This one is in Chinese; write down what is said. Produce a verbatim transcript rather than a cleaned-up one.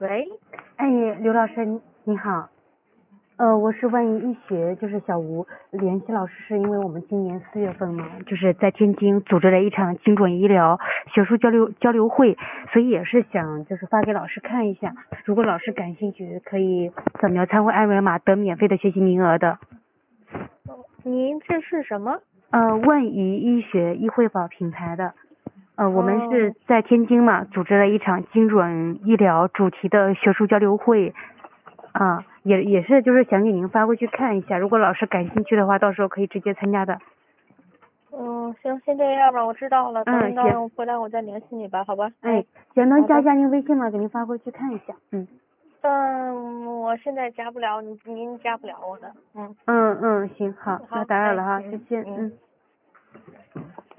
喂， 哎，刘老师你你好，呃，我是万一医学，就是小吴联系老师，是因为我们今年四月份嘛，就是在天津组织了一场精准医疗学术交流交流会，所以也是想就是发给老师看一下，如果老师感兴趣，可以扫描参会二维码得免费的学习名额的。 您这是什么？ 呃，万怡医学医惠宝品牌的。呃，我们是哦在天津嘛，组织了一场精准医疗主题的学术交流会，啊，也也是就是想给您发过去看一下，如果老师感兴趣的话，到时候可以直接参加的。 嗯，行，先这样吧，我知道了。等嗯， 您到时行， 候回来我再联系你吧，好吧？ 哎， 哎， 行，能好的。 加一下您微信吗？给您发过去看一下。嗯嗯，我现在加不了，您您加不了我的。嗯， 嗯嗯，行，好，那好，哎， 打扰了哈，再嗯见， 嗯。 嗯。